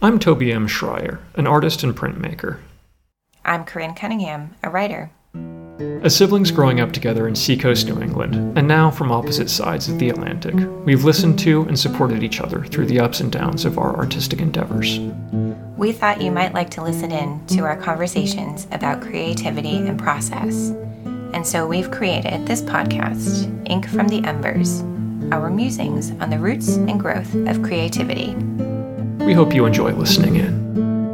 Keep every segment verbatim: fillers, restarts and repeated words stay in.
I'm Toby M. Schreier, an artist and printmaker. I'm Corinne Cunningham, a writer. As siblings growing up together in Seacoast, New England, and now from opposite sides of the Atlantic, we've listened to and supported each other through the ups and downs of our artistic endeavors. We thought you might like to listen in to our conversations about creativity and process. And so we've created this podcast, Ink from the Embers, our musings on the roots and growth of creativity. We hope you enjoy listening in.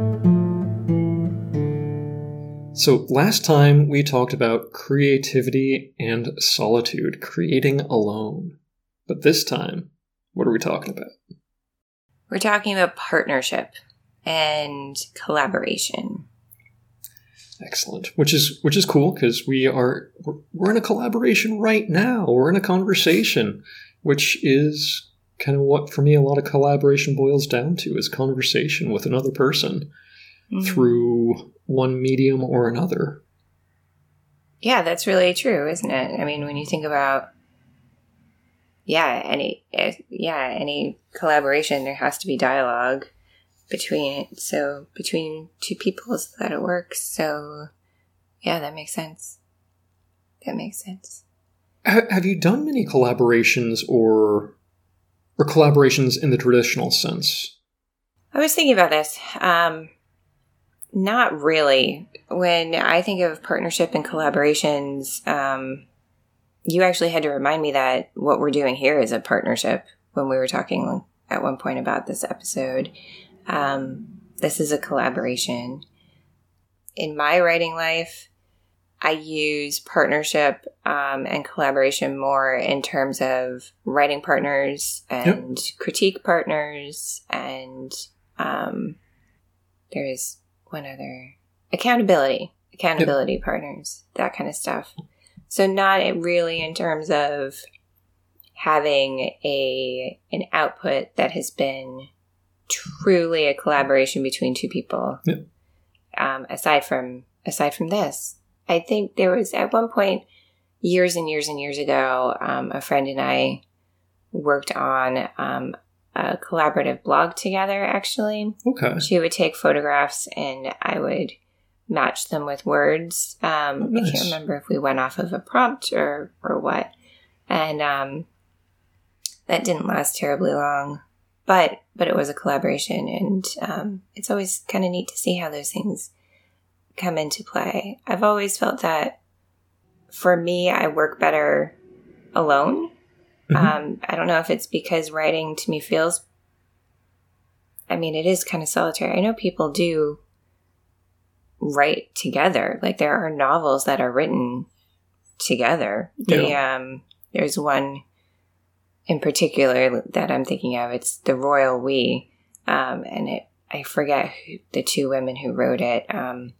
So last time we talked about creativity and solitude, creating alone. But this time, what are we talking about? We're talking about partnership and collaboration. Excellent. Which is which is cool because we are we're, we're in a collaboration right now. We're in a conversation, which is kind of what, for me, a lot of collaboration boils down to is conversation with another person mm. through one medium or another. Yeah, that's really true, isn't it? I mean, when you think about, yeah, any, yeah, any collaboration, there has to be dialogue between it. So between two people so that it works. So yeah, that makes sense. That makes sense. Have you done many collaborations or or collaborations in the traditional sense? I was thinking about this. Um, not really. When I think of partnership and collaborations, um, you actually had to remind me that what we're doing here is a partnership when we were talking at one point about this episode. Um, this is a collaboration. In my writing life, I use partnership um, and collaboration more in terms of writing partners and yep. critique partners, and um, there's one other, accountability, accountability yep. partners, that kind of stuff. So not really in terms of having a an output that has been truly a collaboration between two people. Yep. Um, aside from aside from this. I think there was, at one point, years and years and years ago, um, a friend and I worked on um, a collaborative blog together, actually. Okay. She would take photographs and I would match them with words. Um, oh, nice. I can't remember if we went off of a prompt or, or what. And um, that didn't last terribly long. But but it was a collaboration, and um, it's always kind of neat to see how those things come into play. I've always felt that for me, I work better alone. Mm-hmm. Um, I don't know if it's because writing to me feels, I mean, it is kind of solitary. I know people do write together. Like there are novels that are written together. Yeah. The, um, there's one in particular that I'm thinking of. It's The Royal We. Um, and it, I forget who, the two women who wrote it. Um,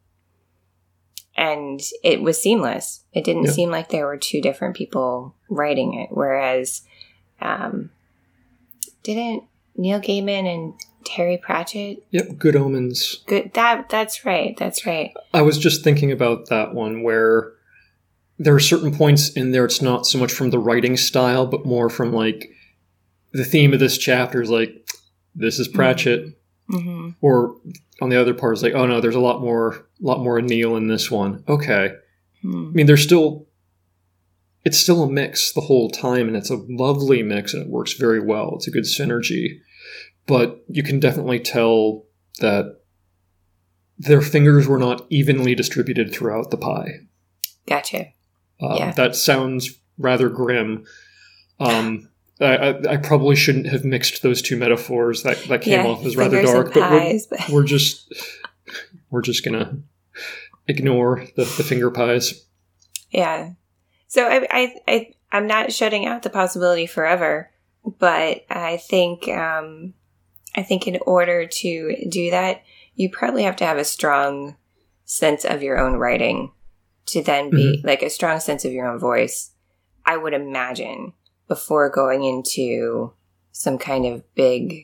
And it was seamless. It didn't yep. seem like there were two different people writing it. Whereas, um, didn't Neil Gaiman and Terry Pratchett? Yep, Good Omens. Good. That that's right. That's right. I was just thinking about that one where there are certain points in there. It's not so much from the writing style, but more from like the theme of this chapter is like, this is Pratchett. Mm-hmm. Or on the other part, it's like, oh no, there's a lot more, lot more Neil in this one. Okay. Hmm. I mean, there's still, it's still a mix the whole time, and it's a lovely mix, and it works very well. It's a good synergy. But you can definitely tell that their fingers were not evenly distributed throughout the pie. Gotcha. Uh, yeah. That sounds rather grim. Um, I, I probably shouldn't have mixed those two metaphors. That that came yeah, off as rather dark, but, pies, we're, but we're just we're just gonna ignore the, the finger pies. Yeah. So I, I I I'm not shutting out the possibility forever, but I think um, I think in order to do that, you probably have to have a strong sense of your own writing to then be mm-hmm. like a strong sense of your own voice. I would imagine. Before going into some kind of big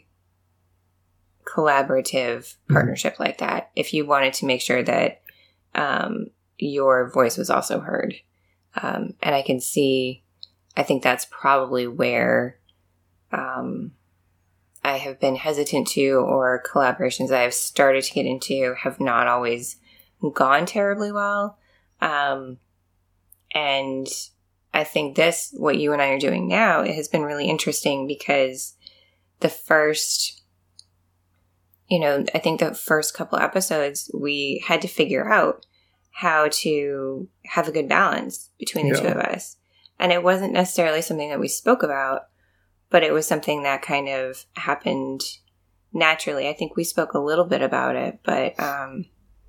collaborative partnership mm-hmm. like that, if you wanted to make sure that um, your voice was also heard. Um, and I can see, I think that's probably where um, I have been hesitant to, or collaborations that I've started to get into have not always gone terribly well. Um, and I think this, what you and I are doing now, it has been really interesting because the first, you know, I think the first couple episodes, we had to figure out how to have a good balance between the yeah. two of us. And it wasn't necessarily something that we spoke about, but it was something that kind of happened naturally. I think we spoke a little bit about it, but um,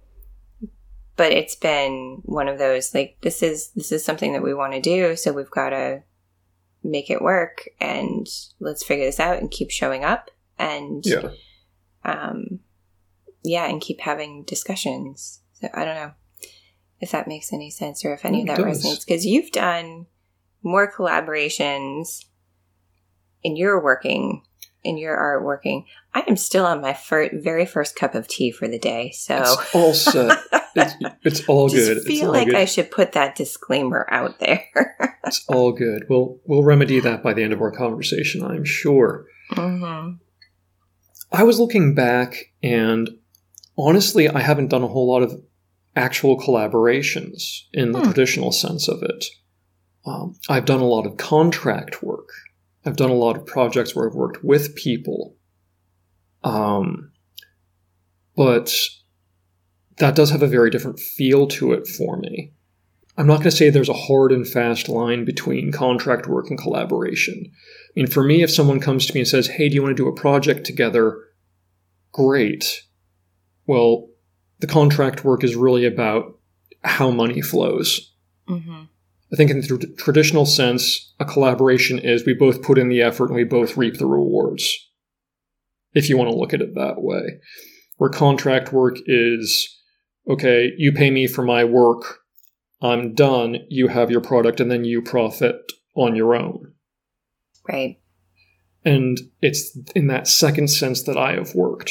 but it's been one of those, like, this is this is something that we want to do, so we've got to make it work, and let's figure this out and keep showing up, and yeah, um, yeah, and keep having discussions. So I don't know if that makes any sense or if any it of that does. resonates, because you've done more collaborations in your working, in your art working. I am still on my fir- very first cup of tea for the day, so it's all set. It's, it's all just good. I feel it's all like good. I should put that disclaimer out there. It's all good. We'll we'll remedy that by the end of our conversation, I'm sure. Mm-hmm. I was looking back, and honestly, I haven't done a whole lot of actual collaborations in the hmm. traditional sense of it. Um, I've done a lot of contract work. I've done a lot of projects where I've worked with people. Um, but that does have a very different feel to it for me. I'm not going to say there's a hard and fast line between contract work and collaboration. I mean, for me, if someone comes to me and says, hey, do you want to do a project together? Great. Well, the contract work is really about how money flows. Mm-hmm. I think in the tr- traditional sense, a collaboration is we both put in the effort and we both reap the rewards, if you want to look at it that way. Where contract work is, okay, you pay me for my work, I'm done, you have your product, and then you profit on your own. Right. And it's in that second sense that I have worked.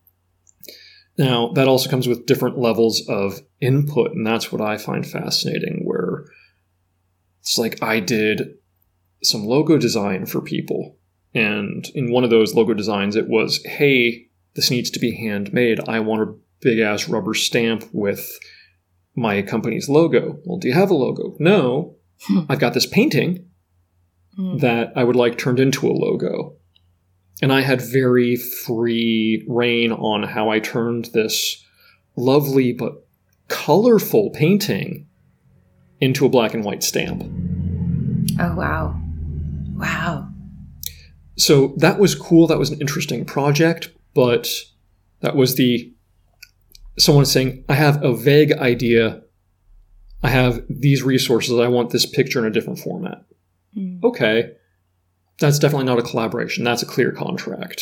Now, that also comes with different levels of input, and that's what I find fascinating, where it's like I did some logo design for people, and in one of those logo designs, it was, hey, this needs to be handmade. I want a big-ass rubber stamp with my company's logo. Well, do you have a logo? No. I've got this painting that I would like turned into a logo. And I had very free reign on how I turned this lovely but colorful painting into a black and white stamp. Oh, wow. Wow. So that was cool. That was an interesting project, but that was the... someone saying, I have a vague idea. I have these resources. I want this picture in a different format. Mm. Okay. That's definitely not a collaboration. That's a clear contract.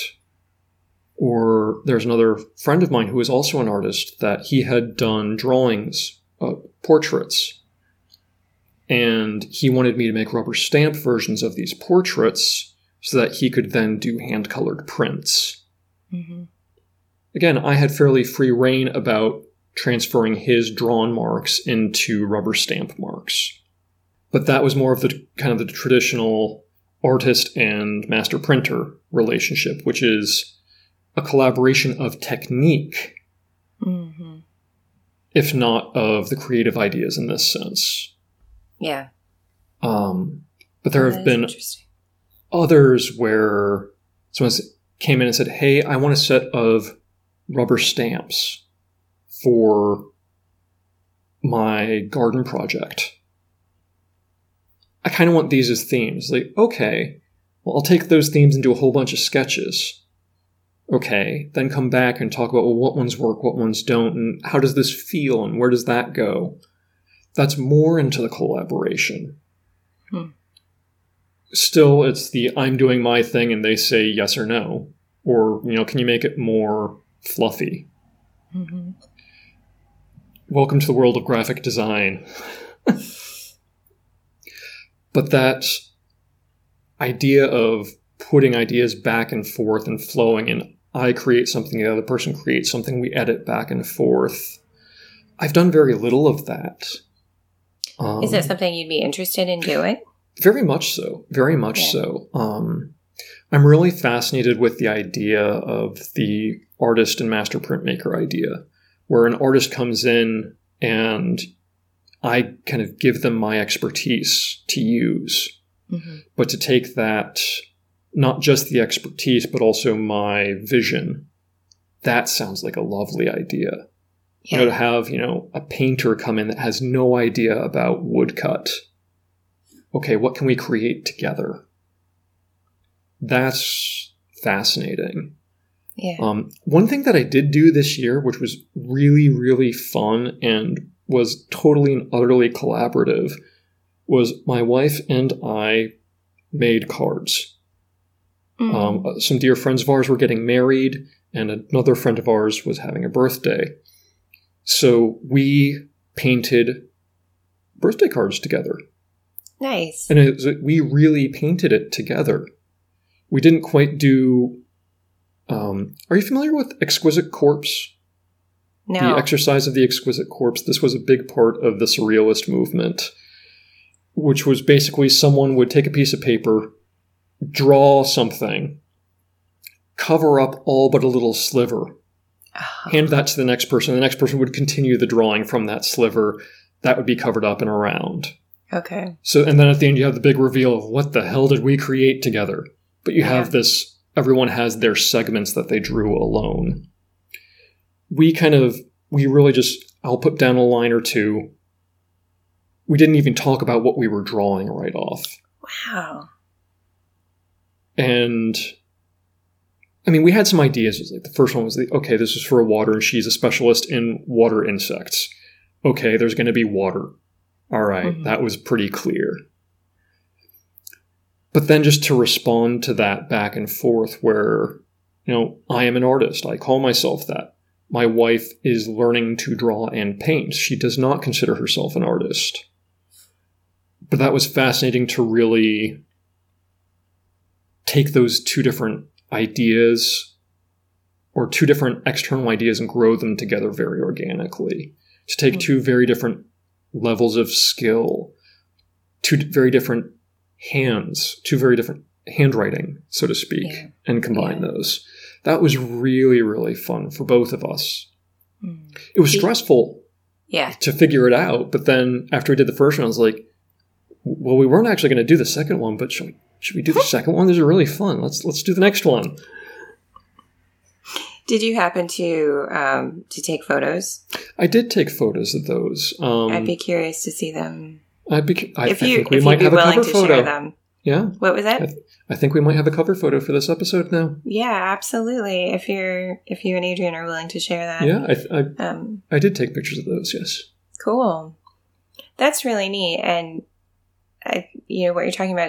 Or there's another friend of mine who is also an artist that he had done drawings, uh, portraits. And he wanted me to make rubber stamp versions of these portraits so that he could then do hand-colored prints. Mm-hmm. Again, I had fairly free reign about transferring his drawn marks into rubber stamp marks. But that was more of the kind of the traditional artist and master printer relationship, which is a collaboration of technique, mm-hmm. if not of the creative ideas in this sense. Yeah. Um, but there oh, have been others where someone came in and said, hey, I want a set of rubber stamps for my garden project. I kind of want these as themes. Like, okay, well, I'll take those themes and do a whole bunch of sketches. Okay, then come back and talk about, well, what ones work, what ones don't, and how does this feel, and where does that go? That's more into the collaboration. Hmm. Still, it's the I'm doing my thing and they say yes or no. Or, you know, can you make it more fluffy? Mm-hmm. Welcome to the world of graphic design. But that idea of putting ideas back and forth and flowing, and I create something, the other person creates something, we edit back and forth. I've done very little of that. Um, Is that something you'd be interested in doing? Very much so. Very much yeah. so. Um, I'm really fascinated with the idea of the artist and master printmaker idea, where an artist comes in and I kind of give them my expertise to use, mm-hmm. but to take that, not just the expertise, but also my vision. That sounds like a lovely idea. Yeah. You know, to have, you know, a painter come in that has no idea about woodcut. Okay, what can we create together? That's fascinating. Yeah. Um, one thing that I did do this year, which was really, really fun and was totally and utterly collaborative, was my wife and I made cards. Mm. Um, some dear friends of ours were getting married, and another friend of ours was having a birthday. So we painted birthday cards together. Nice. And it was, we really painted it together. We didn't quite do... Um, are you familiar with Exquisite Corpse? No. The exercise of the Exquisite Corpse. This was a big part of the Surrealist movement, which was basically someone would take a piece of paper, draw something, cover up all but a little sliver, oh. hand that to the next person. The next person would continue the drawing from that sliver. That would be covered up and around. Okay. So, and then at the end you have the big reveal of what the hell did we create together? But you have yeah. this, everyone has their segments that they drew alone. We kind of, we really just, I'll put down a line or two. We didn't even talk about what we were drawing right off. Wow. And, I mean, we had some ideas. It was like the first one was, the, okay, this is for a water, and she's a specialist in water insects. Okay, there's going to be water. All right, mm-hmm. That was pretty clear. But then just to respond to that back and forth where, you know, I am an artist. I call myself that. My wife is learning to draw and paint. She does not consider herself an artist. But that was fascinating to really take those two different ideas or two different external ideas and grow them together very organically. To take mm-hmm. two very different levels of skill, two very different hands, two very different handwriting, so to speak, yeah. and combine yeah. those. That was really, really fun for both of us. Mm. It was stressful yeah. to figure it out, but then after we did the first one, I was like, well, we weren't actually going to do the second one, but should we, should we do the second one? These are really fun. Let's let's do the next one. Did you happen to um, to take photos? I did take photos of those. Um, I'd be curious to see them. I'd be. I, if I you, think we if might you'd have be a willing cover to photo. Share them. Yeah. What was that? I, th- I think we might have a cover photo for this episode now. Yeah, absolutely. If you're, if you and Adrian are willing to share that. Yeah, I, I, um, I did take pictures of those. Yes. Cool. That's really neat, and I, you know, what you're talking about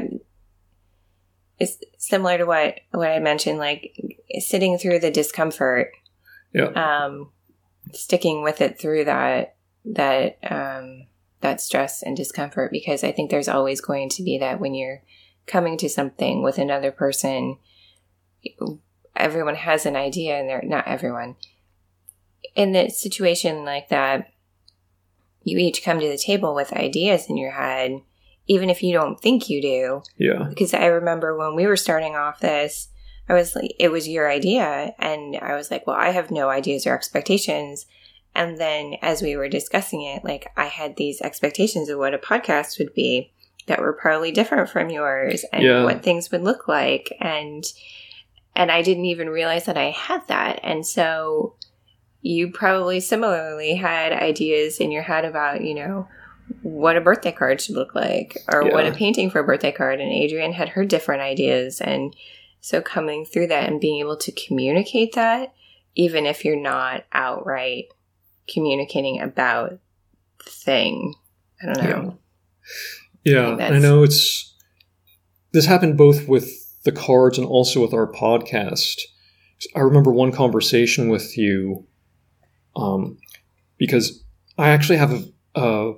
is similar to what what I mentioned, like sitting through the discomfort. Yeah. Um, sticking with it through that that um that stress and discomfort, because I think there's always going to be that when you're coming to something with another person. Everyone has an idea, and they're not everyone. In a situation like that, you each come to the table with ideas in your head, even if you don't think you do. Yeah. Because I remember when we were starting off this, I was like, it was your idea, and I was like, well, I have no ideas or expectations. And then as we were discussing it, like I had these expectations of what a podcast would be that were probably different from yours, and yeah. what things would look like. And and I didn't even realize that I had that. And so you probably similarly had ideas in your head about, you know, what a birthday card should look like, or yeah. what a painting for a birthday card. And Adrian had her different ideas. And so coming through that and being able to communicate that, even if you're not outright communicating about the thing. I don't know. Yeah, yeah. I, I know it's... This happened both with the cards and also with our podcast. I remember one conversation with you, um, because I actually have a... a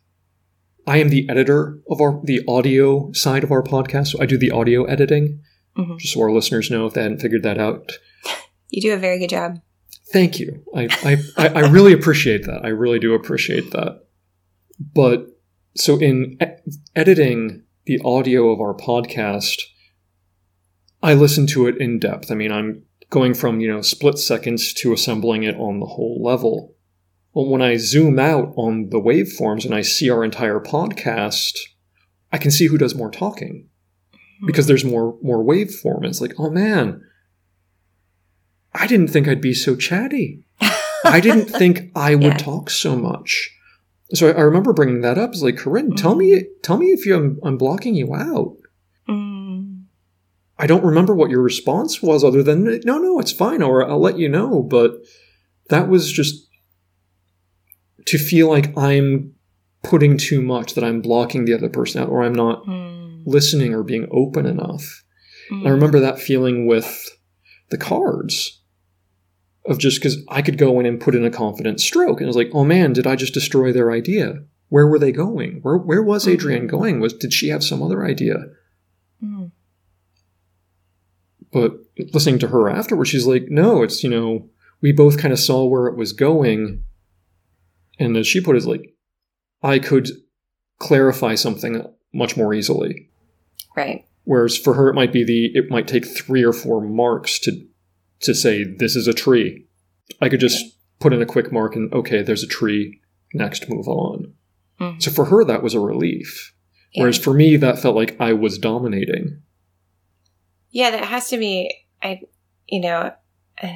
I am the editor of our the audio side of our podcast, so I do the audio editing, mm-hmm. just so our listeners know if they hadn't figured that out. You do a very good job. Thank you. I, I, I really appreciate that. I really do appreciate that. But so in e- editing the audio of our podcast, I listen to it in depth. I mean, I'm going from, you know, split seconds to assembling it on the whole level. Well, when I zoom out on the waveforms and I see our entire podcast, I can see who does more talking because there's more more waveform. It's like, oh man, I didn't think I'd be so chatty. I didn't think I would yeah. talk so much. So I, I remember bringing that up. It's like, Corinne, mm. tell me, tell me if you, I'm, I'm blocking you out. Mm. I don't remember what your response was other than, no, no, it's fine, or I'll let you know. But that was just to feel like I'm putting too much, that I'm blocking the other person out, or I'm not mm. listening or being open enough. Mm. And I remember that feeling with the cards of just because I could go in and put in a confident stroke. And it was like, oh man, did I just destroy their idea? Where were they going? Where where was Adrienne going? Was Did she have some other idea? Mm. But listening to her afterwards, she's like, no, it's, you know, we both kind of saw where it was going. And as she put it, it's like, I could clarify something much more easily. Right. Whereas for her, it might be the, it might take three or four marks to, to say, this is a tree. I could just put in a quick mark and, okay, there's a tree. Next, move on. Mm-hmm. So for her, that was a relief. Yeah. Whereas for me, that felt like I was dominating. Yeah, that has to be, I, you know, uh,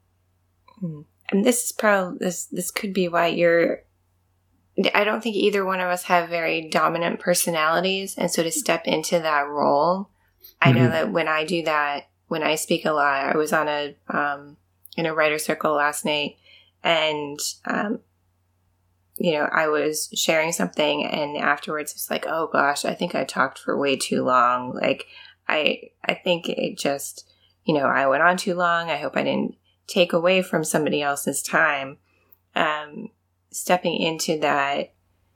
and this is probably, this, this could be why you're, I don't think either one of us have very dominant personalities. And so to step into that role, I know mm-hmm. that when I do that, when I speak a lot, I was on a, um, in a writer circle last night, and, um, you know, I was sharing something, and afterwards it's like, oh gosh, I think I talked for way too long. Like, I, I think it just, you know, I went on too long. I hope I didn't take away from somebody else's time. Um, stepping into that,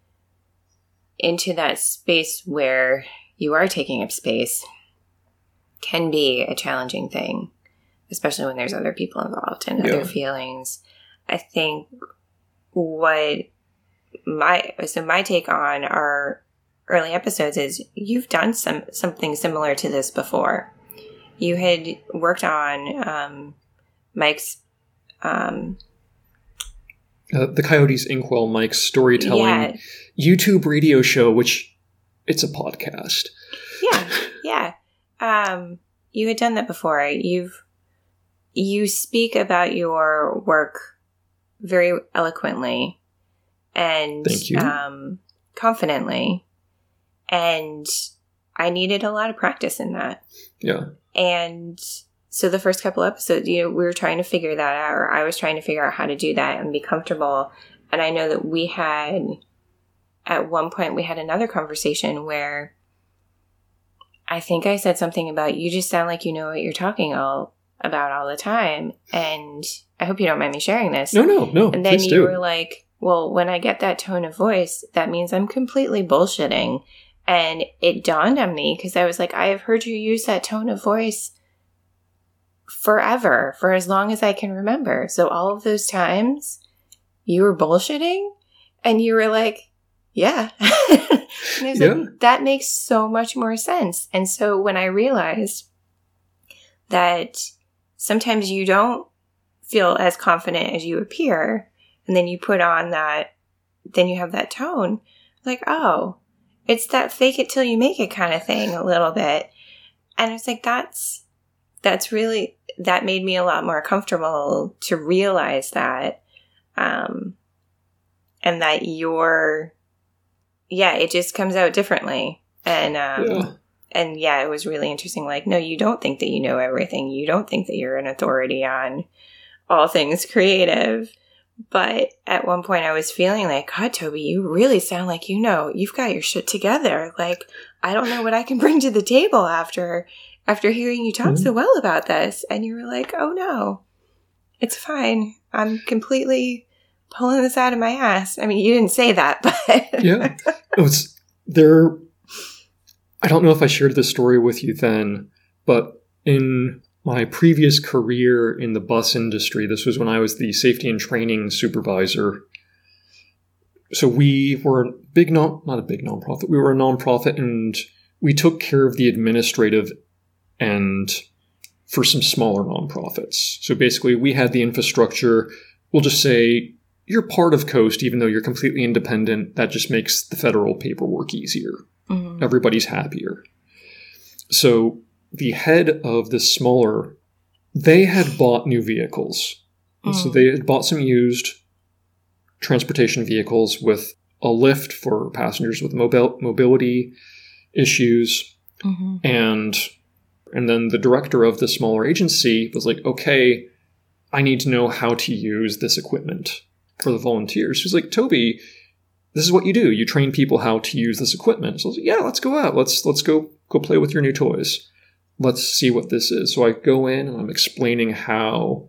into that space where you are taking up space can be a challenging thing, especially when there's other people involved and yeah. other feelings. I think what my, so my take on our early episodes is you've done some, something similar to this before. You had worked on, um, Mike's, um, uh, the Coyotes Inkwell Mike's storytelling yeah. YouTube radio show, which it's a podcast. Yeah. Yeah. Um, you had done that before. You've, you speak about your work very eloquently and, Thank you. um, confidently. And I needed a lot of practice in that. Yeah. And so the first couple episodes, you know, we were trying to figure that out, or I was trying to figure out how to do that and be comfortable. And I know that we had, at one point, we had another conversation where I think I said something about, you just sound like you know what you're talking all about all the time. And I hope you don't mind me sharing this. No, no, no. And then you do. were like, well, when I get that tone of voice, that means I'm completely bullshitting. And it dawned on me, because I was like, I have heard you use that tone of voice forever, for as long as I can remember. So all of those times you were bullshitting, and you were like, yeah. And I was yeah. like, that makes so much more sense. And so when I realized that sometimes you don't feel as confident as you appear, and then you put on that, then you have that tone, like, oh, it's that fake it till you make it kind of thing a little bit. And I was like, that's, that's really, that made me a lot more comfortable to realize that, um, and that you're, yeah, it just comes out differently. And, um, yeah. and yeah, it was really interesting. Like, no, you don't think that you know everything. You don't think that you're an authority on all things creative. But at one point I was feeling like, God, Toby, you really sound like you know, you've got your shit together. Like, I don't know what I can bring to the table after, after hearing you talk mm-hmm. so well about this. And you were like, oh no, it's fine. I'm completely pulling this out of my ass. I mean, you didn't say that, but yeah, it was there. I don't know if I shared this story with you then, but in my previous career in the bus industry, this was when I was the safety and training supervisor. So we were a big, non, not a big nonprofit. We were a nonprofit, and we took care of the administrative and for some smaller nonprofits. So basically, we had the infrastructure. We'll just say you're part of Coast, even though you're completely independent. That just makes the federal paperwork easier. Mm-hmm. Everybody's happier. So the head of this smaller, they had bought new vehicles. Mm. So they had bought some used transportation vehicles with a lift for passengers with mobil- mobility issues. Mm-hmm. And and then the director of the smaller agency was like, okay, I need to know how to use this equipment for the volunteers. She's like, Toby, this is what you do. You train people how to use this equipment. So I was like, yeah, let's go out. Let's let's go go play with your new toys. Let's see what this is. So I go in and I'm explaining how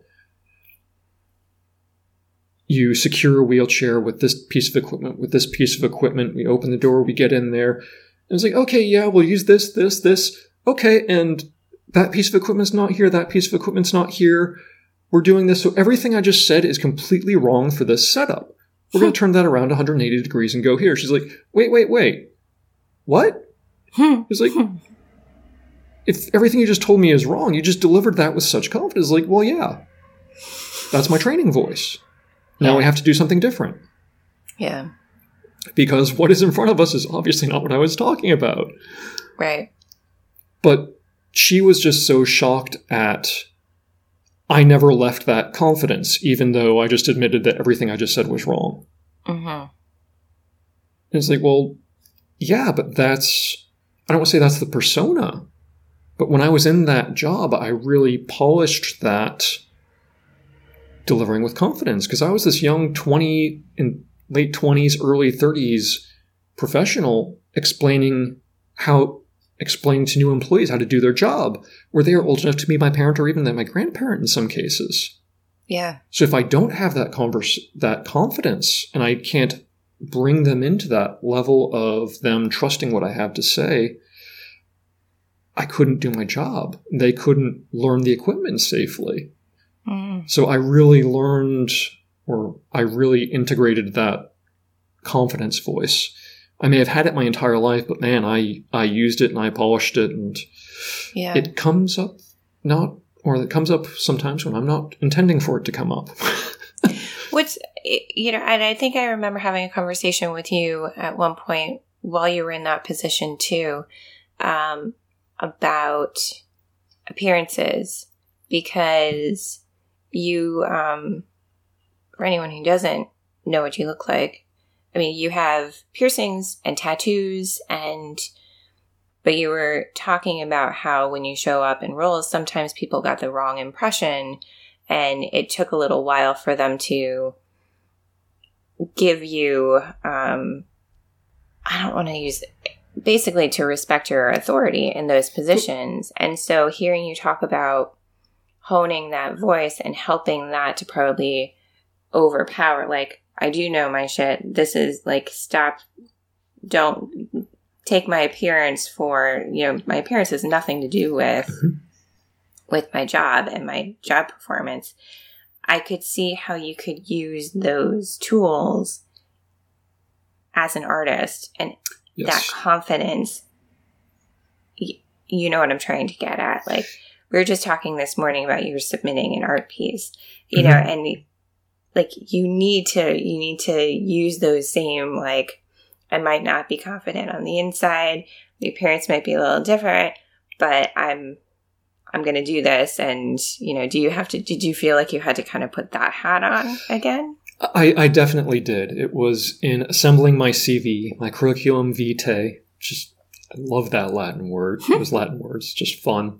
you secure a wheelchair with this piece of equipment, with this piece of equipment. We open the door, we get in there. And it's like, okay, yeah, we'll use this, this, this. Okay, and that piece of equipment's not here. That piece of equipment's not here. We're doing this. So everything I just said is completely wrong for this setup. We're going to turn that around one hundred eighty degrees and go here. She's like, wait, wait, wait. What? It's like, if everything you just told me is wrong, you just delivered that with such confidence. Like, well, yeah, that's my training voice. Now yeah. we have to do something different. Yeah. Because what is in front of us is obviously not what I was talking about. Right. But she was just so shocked at, I never left that confidence, even though I just admitted that everything I just said was wrong. Mm-hmm. And it's like, well, yeah, but that's, I don't want to say that's the persona. But when I was in that job, I really polished that delivering with confidence, because I was this young twenty, in late twenties, early thirties professional explaining how, explaining to new employees how to do their job, where they are old enough to be my parent or even my grandparent in some cases. Yeah. So if I don't have that converse, that confidence, and I can't bring them into that level of them trusting what I have to say, I couldn't do my job. They couldn't learn the equipment safely. Mm. So I really learned, or I really integrated that confidence voice. I may have had it my entire life, but man, I, I used it and I polished it, and yeah. it comes up not, or it comes up sometimes when I'm not intending for it to come up. Which, you know, and I think I remember having a conversation with you at one point while you were in that position too, um, about appearances, because you, um, for anyone who doesn't know what you look like, I mean, you have piercings and tattoos, and but you were talking about how when you show up in roles, sometimes people got the wrong impression, and it took a little while for them to give you, um, I don't want to use, basically to respect your authority in those positions. And so hearing you talk about honing that voice and helping that to probably overpower, like, I do know my shit. This is like, stop, don't take my appearance for, you know, my appearance has nothing to do with, mm-hmm. with my job and my job performance. I could see how you could use those tools as an artist, and yes. that confidence, you, you know what I'm trying to get at. Like, we were just talking this morning about you submitting an art piece, you mm-hmm. know, and like, you need to, you need to use those same, like, I might not be confident on the inside. The appearance might be a little different, but I'm, I'm going to do this. And, you know, do you have to, did you feel like you had to kind of put that hat on again? I, I definitely did. It was in assembling my C V, my curriculum vitae, just, I love that Latin word. Those Latin words, just fun.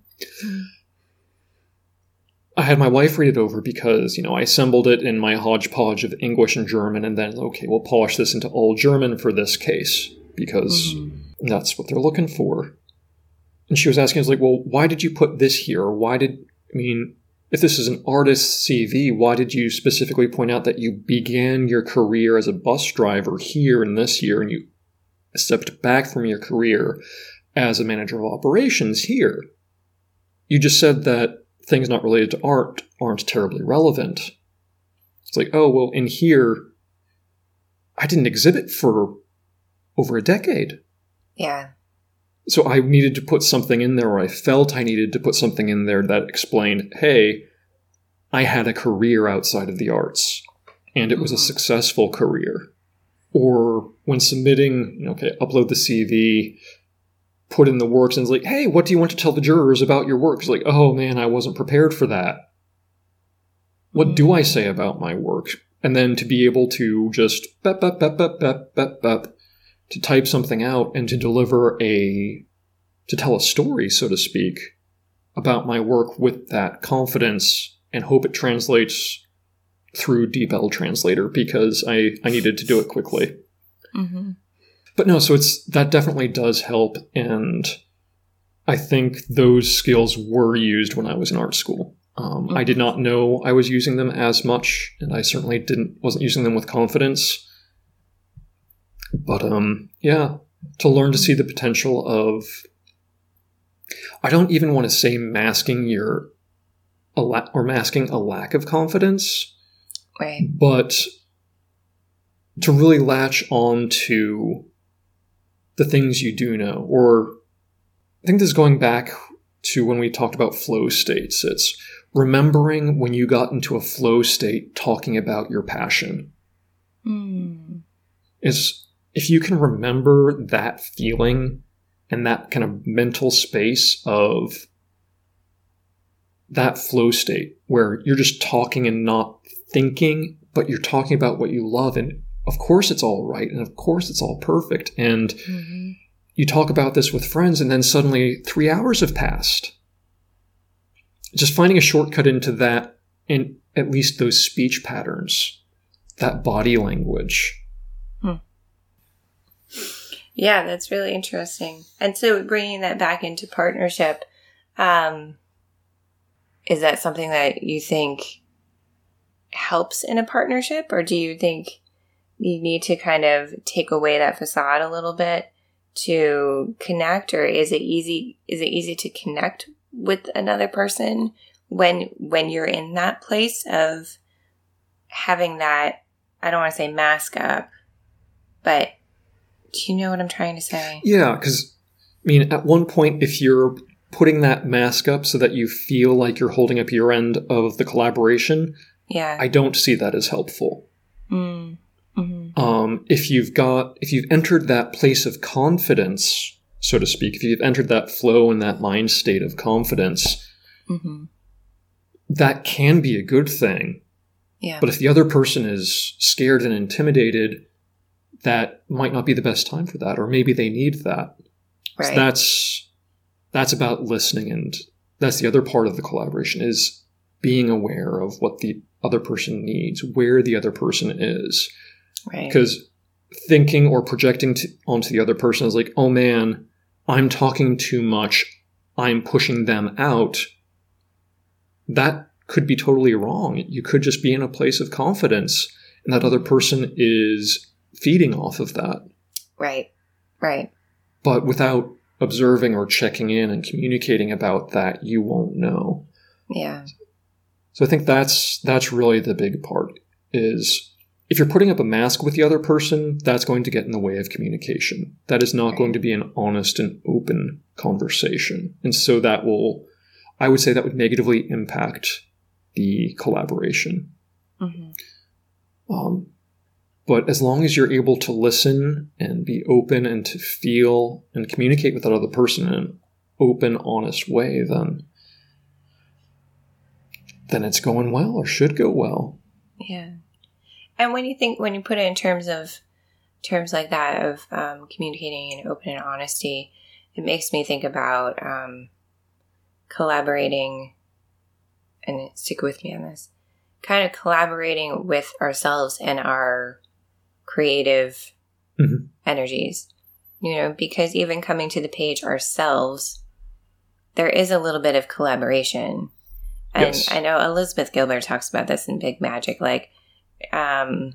I had my wife read it over because, you know, I assembled it in my hodgepodge of English and German, and then, okay, we'll polish this into all German for this case, because mm-hmm. that's what they're looking for. And she was asking, I was like, well, why did you put this here? Or why did, I mean, if this is an artist's C V, why did you specifically point out that you began your career as a bus driver here in this year, and you stepped back from your career as a manager of operations here? You just said that things not related to art aren't terribly relevant. It's like, oh, well, in here, I didn't exhibit for over a decade. Yeah. so I needed to put something in there, or I felt I needed to put something in there that explained, hey, I had a career outside of the arts, and it was a successful career. Or when submitting, okay, upload the C V, put in the works, and it's like, hey, what do you want to tell the jurors about your work? It's like, oh man, I wasn't prepared for that. What do I say about my work? And then to be able to just bep, bep, bep, bep, bep, bep, bep, to type something out and to deliver a, to tell a story, so to speak, about my work with that confidence, and hope it translates through DeepL Translator, because I, I needed to do it quickly. Mm-hmm. But no, so it's that definitely does help, and I think those skills were used when I was in art school. Um, mm-hmm. I did not know I was using them as much, and I certainly didn't wasn't using them with confidence. But um, yeah, to learn to see the potential of, I don't even want to say masking your a la- or masking a lack of confidence. Right. But to really latch on to the things you do know. Or I think this is going back to when we talked about flow states. It's remembering when you got into a flow state talking about your passion. Mm. Is if you can remember that feeling and that kind of mental space of that flow state where you're just talking and not thinking, but you're talking about what you love, and of course it's all right, and of course it's all perfect, and mm-hmm. you talk about this with friends, and then suddenly three hours have passed. Just finding a shortcut into that, in at least those speech patterns, that body language. Hmm. Yeah, that's really interesting. And so bringing that back into partnership, um, is that something that you think helps in a partnership, or do you think you need to kind of take away that facade a little bit to connect, or is it easy is it easy to connect with another person when when you're in that place of having that, I don't want to say mask up, but do you know what I'm trying to say? Yeah, because I mean, at one point, if you're putting that mask up so that you feel like you're holding up your end of the collaboration, yeah, I don't see that as helpful. Mm. Mm-hmm. Um, if you've got, if you've entered that place of confidence, so to speak, if you've entered that flow and that mind state of confidence, mm-hmm. that can be a good thing. Yeah. But if the other person is scared and intimidated, that might not be the best time for that, or maybe they need that. Right. So that's that's about listening, and that's the other part of the collaboration, is being aware of what the other person needs, where the other person is. Right. Because thinking or projecting to, onto the other person is like, oh man, I'm talking too much, I'm pushing them out. That could be totally wrong. You could just be in a place of confidence, and that other person is feeding off of that. Right. Right. But without observing or checking in and communicating about that, you won't know. Yeah. So I think that's that's really the big part, is if you're putting up a mask with the other person, that's going to get in the way of communication. That is not right. going to be an honest and open conversation. And so that will, I would say that would negatively impact the collaboration. Mm-hmm. Um, but as long as you're able to listen and be open and to feel and communicate with that other person in an open, honest way, then then it's going well, or should go well. Yeah. And when you think, when you put it in terms of, terms like that of um, communicating in open and honesty, it makes me think about um, collaborating, and stick with me on this, kind of collaborating with ourselves and our creative mm-hmm. energies. You know, because even coming to the page ourselves, there is a little bit of collaboration. And yes. I know Elizabeth Gilbert talks about this in Big Magic, like um,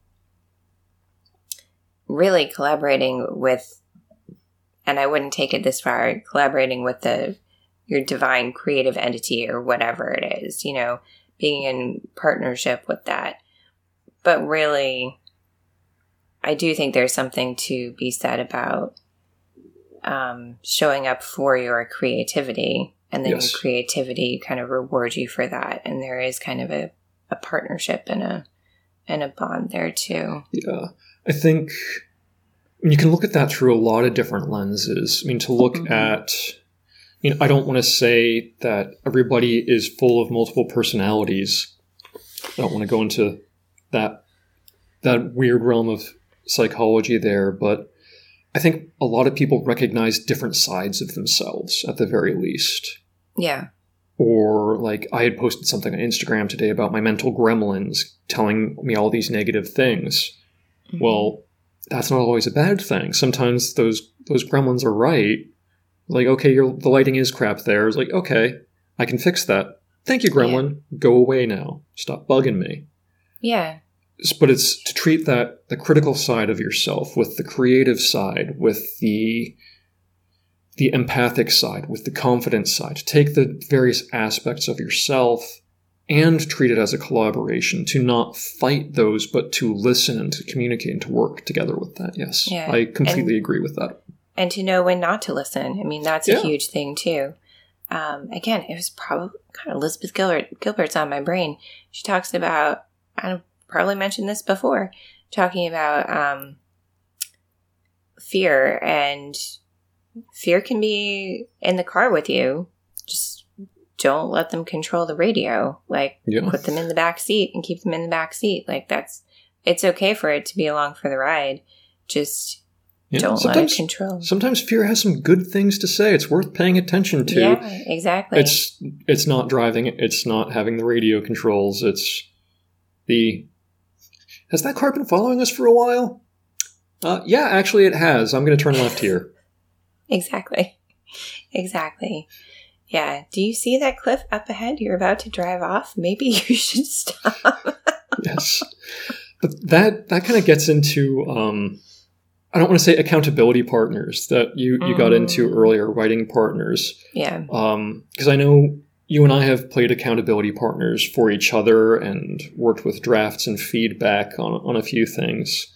really collaborating with, and I wouldn't take it this far, collaborating with the your divine creative entity or whatever it is, you know, being in partnership with that. But really, I do think there's something to be said about um, showing up for your creativity, and then Yes. your creativity kind of rewards you for that. And there is kind of a, a partnership and a and a bond there too. Yeah. I think you can look at that through a lot of different lenses. I mean, to look mm-hmm. at, you know, I don't want to say that everybody is full of multiple personalities. I don't want to go into that that weird realm of psychology there, but I think a lot of people recognize different sides of themselves at the very least. Yeah. Or like I had posted something on Instagram today about my mental gremlins telling me all these negative things. Mm-hmm. Well, that's not always a bad thing. Sometimes those those gremlins are right. Like, okay, your the lighting is crap there. It's like, okay, I can fix that. Thank you, gremlin. Yeah. Go away now. Stop bugging me. Yeah. But it's to treat that, the critical side of yourself with the creative side, with the the empathic side, with the confident side. To take the various aspects of yourself and treat it as a collaboration, to not fight those, but to listen and to communicate and to work together with that. Yes, yeah. I completely and, agree with that. And to know when not to listen. I mean, that's yeah. a huge thing too. Um, again, it was probably kind of Elizabeth Gilbert, Gilbert's on my brain. She talks about, I've probably mentioned this before, talking about um, fear, and fear can be in the car with you. Just don't let them control the radio. Like, yeah. put them in the back seat and keep them in the back seat. Like, that's, it's okay for it to be along for the ride. Just yeah. don't sometimes, let it control. Sometimes fear has some good things to say. It's worth paying attention to. Yeah, exactly. It's it's not driving. It's not having the radio controls. It's the, has that car been following us for a while? Uh, yeah, actually it has. I'm going to turn left here. Exactly. Exactly. Yeah. Do you see that cliff up ahead? You're about to drive off. Maybe you should stop. Yes. But that, that kind of gets into, um, I don't want to say accountability partners that you, you mm. got into earlier, writing partners. Yeah. Um, because I know you and I have played accountability partners for each other and worked with drafts and feedback on, on a few things.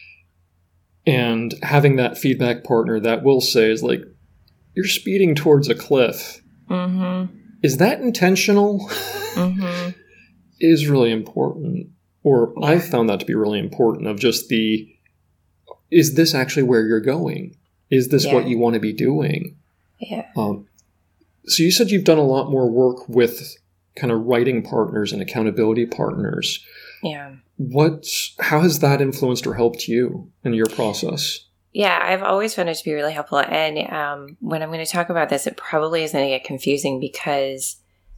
And having that feedback partner that will say is like, you're speeding towards a cliff. Mm-hmm. Is that intentional? Mm-hmm. Is really important. Or yeah. I've found that to be really important, of just the, is this actually where you're going? Is this yeah. what you want to be doing? Yeah. Um, so you said you've done a lot more work with kind of writing partners and accountability partners. Yeah. What's, how has that influenced or helped you in your process? Yeah, I've always found it to be really helpful. And um, when I'm going to talk about this, it probably is going to get confusing because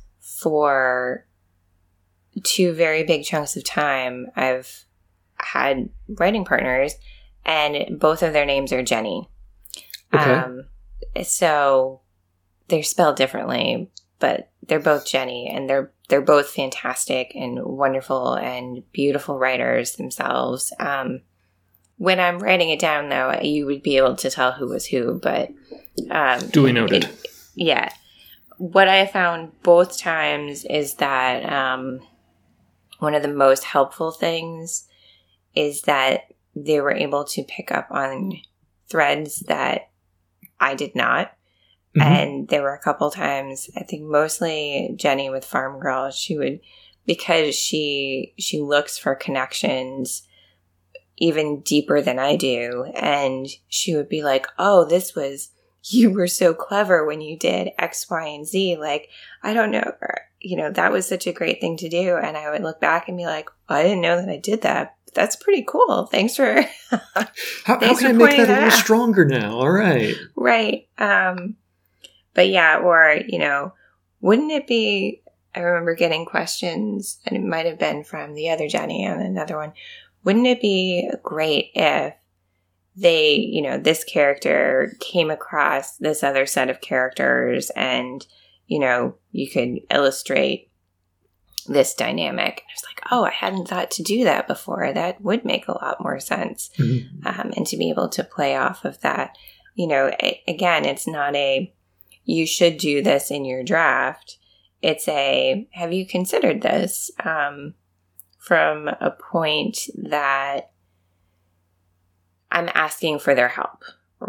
for two very big chunks of time, I've had writing partners, and both of their names are Jenny. Okay. Um, so they're spelled differently, but they're both Jenny, and they're they're both fantastic and wonderful and beautiful writers themselves. Um, when I'm writing it down, though, you would be able to tell who was who, but um, duly noted. It, yeah. What I found both times is that um, one of the most helpful things is that they were able to pick up on threads that I did not. Mm-hmm. And there were a couple times, I think mostly Jenny with Farm Girl, she would, because she she looks for connections even deeper than I do. And she would be like, oh, this was, you were so clever when you did X, Y, and Z. Like, I don't know, you know, that was such a great thing to do. And I would look back and be like, oh, I didn't know that I did that. That's pretty cool. Thanks for, how, how can I make that, that a little stronger now? All right. Right. Um, but yeah, or, you know, wouldn't it be, I remember getting questions, and it might have been from the other Jenny and another one. Wouldn't it be great if they, you know, this character came across this other set of characters and, you know, you could illustrate this dynamic? And I was like, oh, I hadn't thought to do that before. That would make a lot more sense. Mm-hmm. Um, and to be able to play off of that, you know, a- again, it's not a, you should do this in your draft. It's a, have you considered this? Um, from a point that I'm asking for their help, right?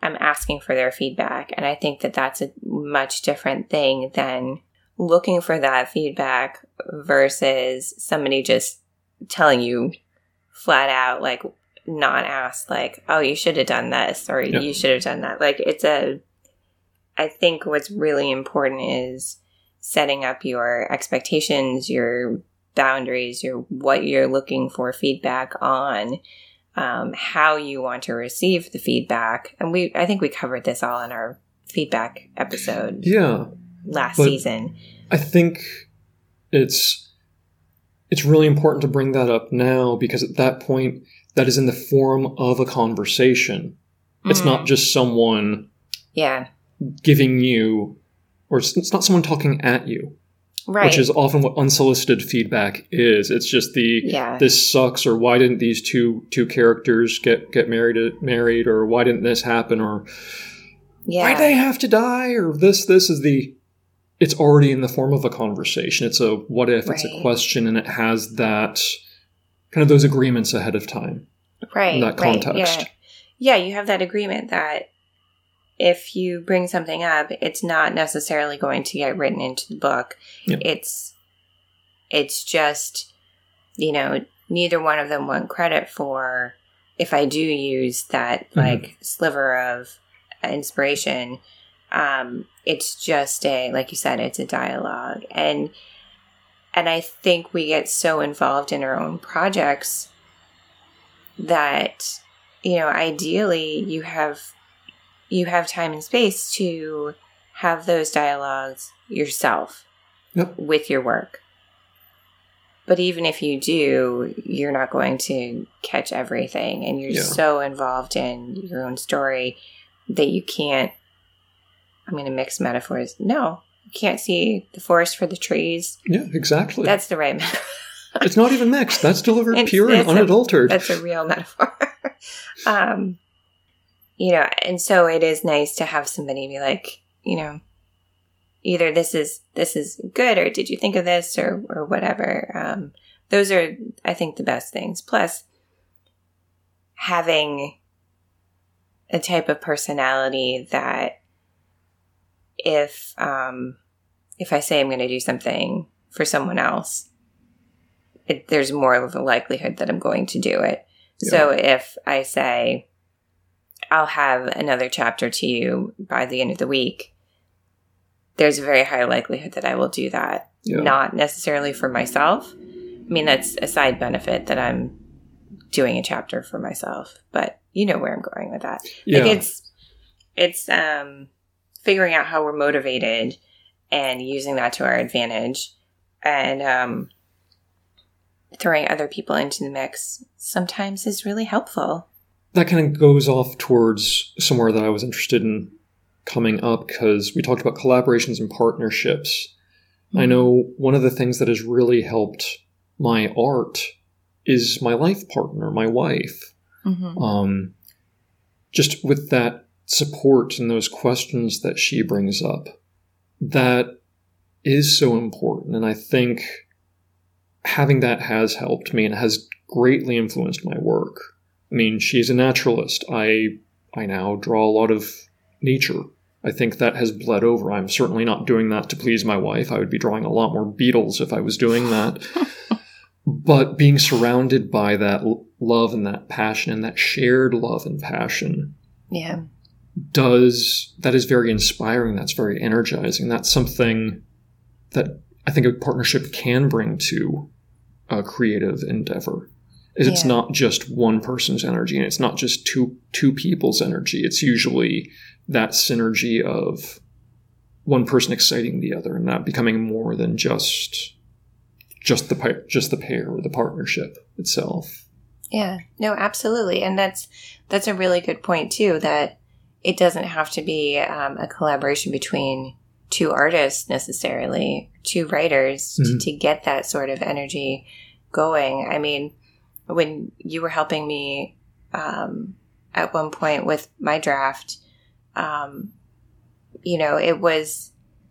I'm asking for their feedback. And I think that that's a much different thing than looking for that feedback versus somebody just telling you flat out, like, not asked, like, oh, you should have done this, or yep. you should have done that. Like, it's a, I think what's really important is setting up your expectations, your boundaries, your what you're looking for feedback on, um, how you want to receive the feedback. And we, I think we covered this all in our feedback episode. Yeah. Last season. I think it's, it's really important to bring that up now, because at that point, that is in the form of a conversation. It's mm. not just someone yeah. giving you, or it's, it's not someone talking at you. Right. Which is often what unsolicited feedback is. It's just the, yeah. this sucks, or why didn't these two two characters get, get married, married, or why didn't this happen, or yeah. why'd they have to die, or this, this is the, it's already in the form of a conversation. It's a what if, right. it's a question, and it has that, kind of those agreements ahead of time. Right. In that context. Right, yeah. yeah, you have that agreement that if you bring something up, it's not necessarily going to get written into the book. Yeah. It's it's just, you know, neither one of them want credit for, if I do use that, mm-hmm. like, sliver of inspiration, um, it's just a, like you said, it's a dialogue. And and I think we get so involved in our own projects that, you know, ideally you have you have time and space to have those dialogues yourself yep. with your work. But even if you do, you're not going to catch everything, and you're yeah. so involved in your own story that you can't, I'm going to mix metaphors. No, you can't see the forest for the trees. Yeah, exactly. That's the right metaphor. It's not even mixed. That's delivered it's, pure it's and unadulterated. A, that's a real metaphor. um, you know, and so it is nice to have somebody be like, you know, either this is this is good, or did you think of this, or or whatever. Um, those are, I think, the best things. Plus, having a type of personality that if um, if I say I'm going to do something for someone else, it, there's more of a likelihood that I'm going to do it. Yeah. So if I say, I'll have another chapter to you by the end of the week, there's a very high likelihood that I will do that. Yeah. Not necessarily for myself. I mean, that's a side benefit that I'm doing a chapter for myself, but you know where I'm going with that. Yeah. Like it's, it's um, figuring out how we're motivated and using that to our advantage, and um, throwing other people into the mix sometimes is really helpful. That kind of goes off towards somewhere that I was interested in coming up, because we talked about collaborations and partnerships. Mm-hmm. I know one of the things that has really helped my art is my life partner, my wife. Mm-hmm. Um, just with that support and those questions that she brings up, that is so important. And I think having that has helped me and has greatly influenced my work. I mean, she's a naturalist. I I now draw a lot of nature. I think that has bled over. I'm certainly not doing that to please my wife. I would be drawing a lot more beetles if I was doing that. But being surrounded by that l- love and that passion, and that shared love and passion, yeah, does that is very inspiring. That's very energizing. That's something that I think a partnership can bring to a creative endeavor. Is yeah. It's not just one person's energy, and it's not just two two people's energy. It's usually that synergy of one person exciting the other, and that becoming more than just just the just the pair or the partnership itself. Yeah, no, absolutely, and that's that's a really good point too. That it doesn't have to be um, a collaboration between two artists necessarily, two writers, mm-hmm. to, to get that sort of energy going. I mean, when you were helping me um, at one point with my draft, um, you know, it was,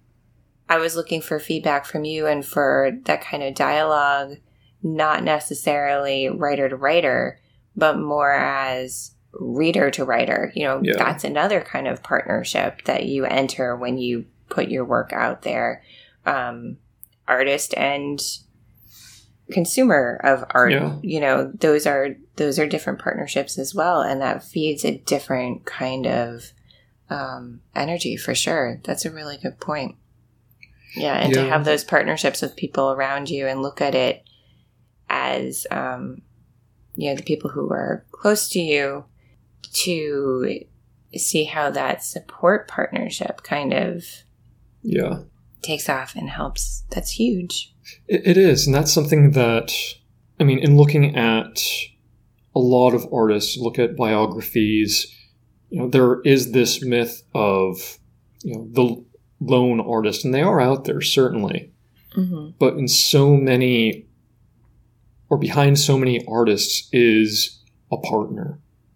I was looking for feedback from you and for that kind of dialogue, not necessarily writer to writer, but more as reader to writer. You know, Yeah. that's another kind of partnership that you enter when you put your work out there. Um, artist and consumer of art, Yeah. you know, those are those are different partnerships as well, and that feeds a different kind of um, energy for sure. That's a really good point. Yeah, and Yeah. to have those partnerships with people around you and look at it as, um, you know, the people who are close to you, to see how that support partnership kind of Yeah. takes off and helps. That's huge. It, it is. And that's something that, I mean, in looking at a lot of artists, look at biographies, you know, there is this myth of, you know, the lone artist, and they are out there, certainly. Mm-hmm. But in so many, or behind so many artists is a partner.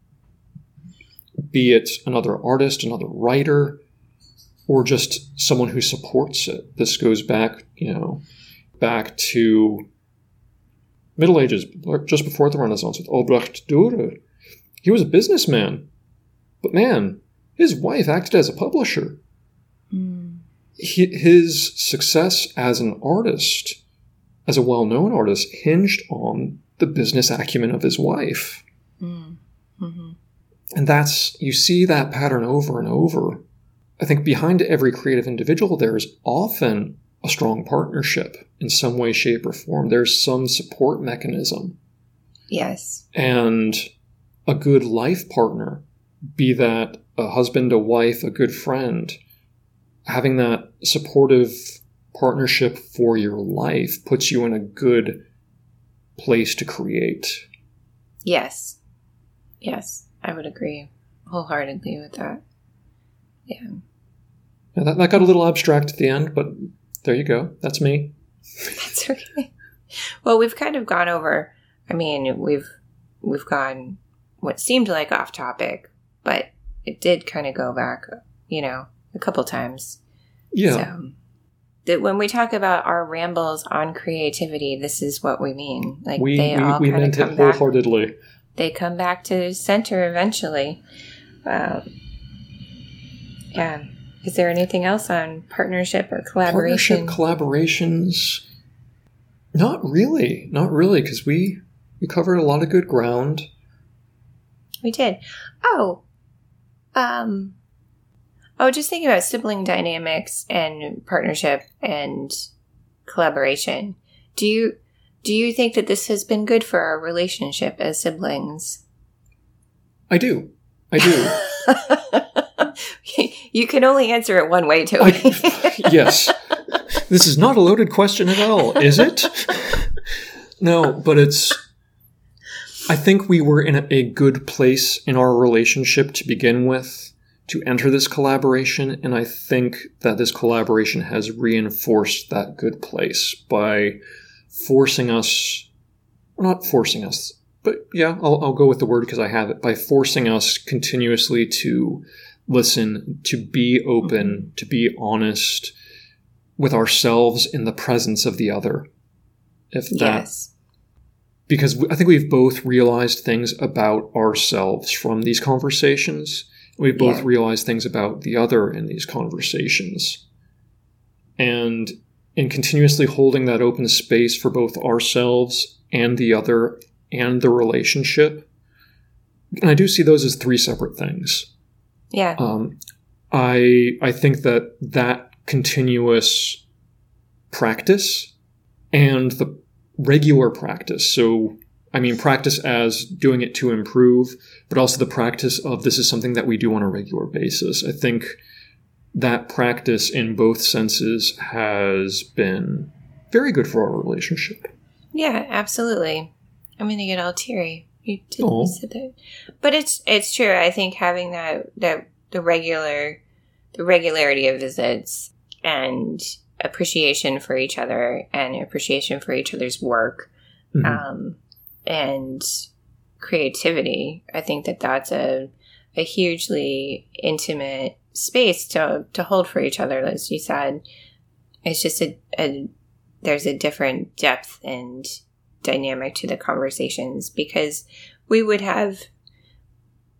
Be it another artist, another writer, or just someone who supports it. This goes back, you know, back to Middle Ages, just before the Renaissance, with Albrecht Dürer. He was a businessman, but man, his wife acted as a publisher. Mm. He, his success as an artist, as a well-known artist, hinged on the business acumen of his wife. Mm. Mm-hmm. And that's, you see that pattern over and over. I think behind every creative individual, there's often a strong partnership in some way, shape, or form. There's some support mechanism. Yes. And a good life partner, be that a husband, a wife, a good friend, having that supportive partnership for your life puts you in a good place to create. Yes. Yes, I would agree wholeheartedly with that. Yeah. Now that, that got a little abstract at the end, but there you go. That's me. That's okay. Well, we've kind of gone over, I mean, we've we've gone what seemed like off topic, but it did kind of go back, you know, a couple times. Yeah. So that when we talk about our rambles on creativity, this is what we mean. Like we they we, all we kind of meant come it back. wholeheartedly. They come back to center eventually. Um, yeah. Is there anything else on partnership or collaboration? Partnership, collaborations. Not really. Not really, because we, we covered a lot of good ground. We did. Oh. Um. Oh, just thinking about sibling dynamics and partnership and collaboration. Do you do you think that this has been good for our relationship as siblings? I do. I do. You can only answer it one way, Toby. I, yes. This is not a loaded question at all, is it? No, but it's... I think we were in a, a good place in our relationship to begin with, to enter this collaboration, and I think that this collaboration has reinforced that good place by forcing us... Not forcing us, but yeah, I'll, I'll go with the word because I have it. By forcing us continuously to listen, to be open, to be honest with ourselves in the presence of the other. If that, Yes. Because I think we've both realized things about ourselves from these conversations. We've both Yeah. realized things about the other in these conversations. And in continuously holding that open space for both ourselves and the other and the relationship, and I do see those as three separate things. Yeah. Um, I I think that that continuous practice and the regular practice, so I mean practice as doing it to improve, but also the practice of this is something that we do on a regular basis. I think that practice in both senses has been very good for our relationship. Yeah, absolutely. I'm gonna get all teary. You did Aw. you said that, but it's it's true. I think having that that the regular the regularity of visits and appreciation for each other and appreciation for each other's work, Mhm. um, and creativity. I think that that's a a hugely intimate space to to hold for each other. As you said, it's just a, a there's a different depth and dynamic to the conversations because we would have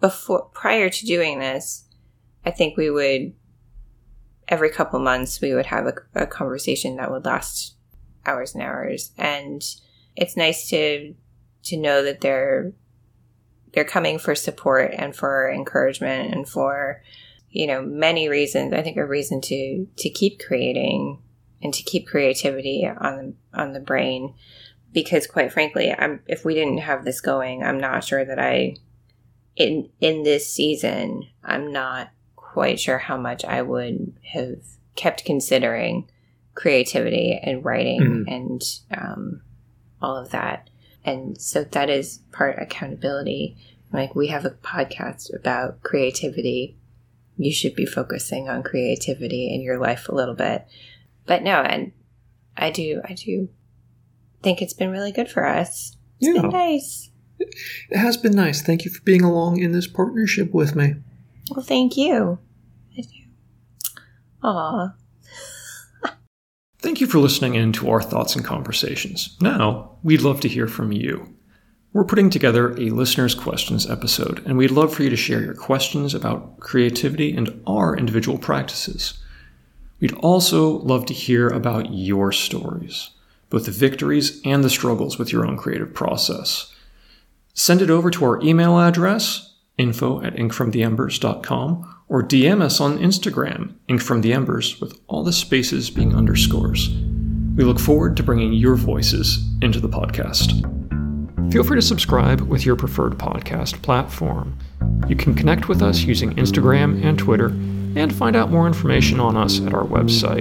before, prior to doing this, I think we would, every couple months, we would have a, a conversation that would last hours and hours. And it's nice to to know that they're they're coming for support and for encouragement and for, you know, many reasons. I think a reason to to keep creating and to keep creativity on the, on the brain. Because quite frankly, I'm, if we didn't have this going, I'm not sure that I, in in this season, I'm not quite sure how much I would have kept considering creativity and writing mm-hmm. and um, all of that. And so that is part accountability. Like, we have a podcast about creativity. You should be focusing on creativity in your life a little bit. But no, and I do, I do think it's been really good for us. It's yeah. been nice. It has been nice. Thank you for being along in this partnership with me. Well, thank you. I do. Aw. Thank you for listening in to our thoughts and conversations. Now, we'd love to hear from you. We're putting together a listener's questions episode, and we'd love for you to share your questions about creativity and our individual practices. We'd also love to hear about your stories, both the victories and the struggles with your own creative process. Send it over to our email address, info at ink from the embers dot com, or D M us on Instagram, inkfromtheembers, with all the spaces being underscores. We look forward to bringing your voices into the podcast. Feel free to subscribe with your preferred podcast platform. You can connect with us using Instagram and Twitter, and find out more information on us at our website.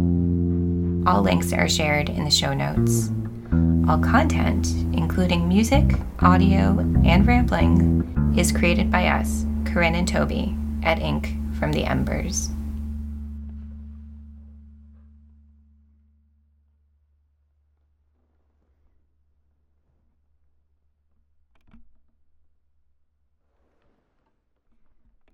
All links are shared in the show notes. All content, including music, audio, and rambling, is created by us, Corinne and Toby, at Ink from the Embers.